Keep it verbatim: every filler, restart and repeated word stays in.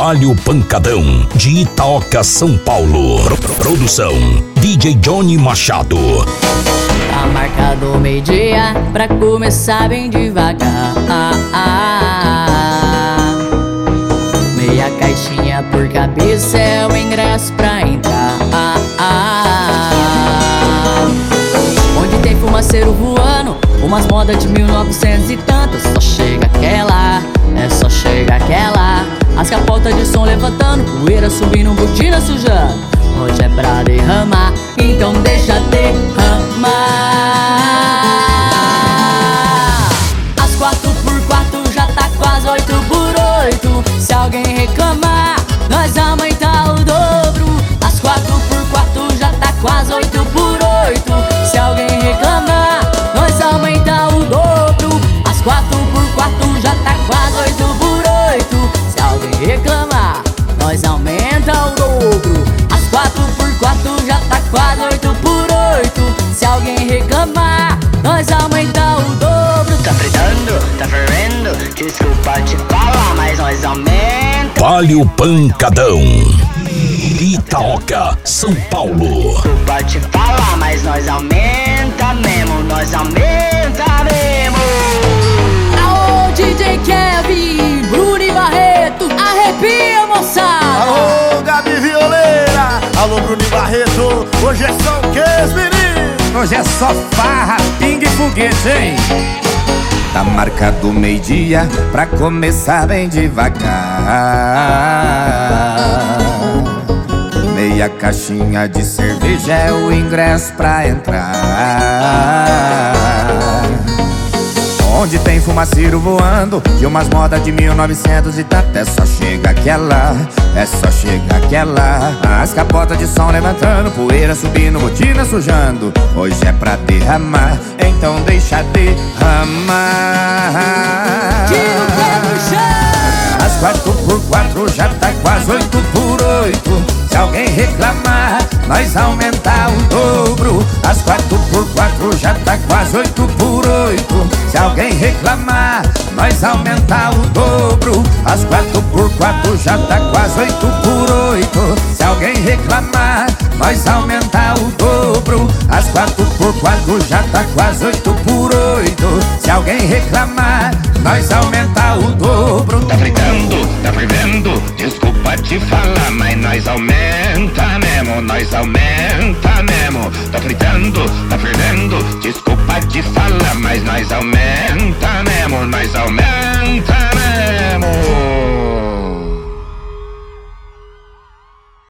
Palio Pancadão, de Itaoca, São Paulo. Pro Produção D J Johnny Machado. Tá marcado meio-dia pra começar bem devagar. Meia caixinha por cabeça é o ingresso pra entrar. Onde tem fumaceiro voando, umas modas de mil e novecentos e tanto. Só chega aquela, é só chega aquela. As capotas de som levantando, poeira subindo, botina sujando. Hoje é pra derramar, então deixa derramar. As quatro por quatro já tá quase oito por oito. Se alguém reclamar, nós aumentar o dobro. As quatro por quatro já tá quase oito por oito. Se alguém reclamar, nós aumentar o dobro. As quatro por quatro já tá quase oito por oito. Se alguém reclamar, nós aumenta o dobro. As quatro por quatro já tá quase oito por oito. Se alguém reclamar, nós aumenta o dobro. Tá fritando, tá fervendo, desculpa te falar, mas nós aumenta. Palio Pancadão, Itaoca, São Paulo. Desculpa te falar, mas nós aumenta mesmo, nós aumenta mesmo. Aô, D J Kevin, Bruno e Barreto, arrepia, moçada. Alô, Gabi Violeira, alô, Bruno e Barreto. Hoje é só o que, meninos? Hoje é só farra, pingue e foguete, hein? Tá marcado meio-dia pra começar bem devagar. Meia caixinha de cerveja é o ingresso pra entrar. Onde tem fumaceiro voando, de umas modas de mil e novecentos e tanto. É só chega aquela, é só chega aquela. As capotas de som levantando, poeira subindo, botina sujando. Hoje é pra derramar, então deixa derramar. Tira o pé no chão. As quatro por quatro já tá quase oito por oito. Se alguém reclamar, nós aumentar o dobro. As quatro por quatro já tá quase oito por oito. Se alguém reclamar, nós aumentar o dobro. As quatro por quatro já tá quase oito por oito. Se alguém reclamar, nós aumentar o dobro. As quatro por quatro já tá quase oito por oito. Se alguém reclamar, nós aumentar o dobro. Tá fritando, tá fervendo, desculpa te falar, mas nós aumenta mesmo, nós aumenta mesmo. Tá fritando, tá fervendo, desculpa te falar, mas nós aumenta mesmo, nós aumenta.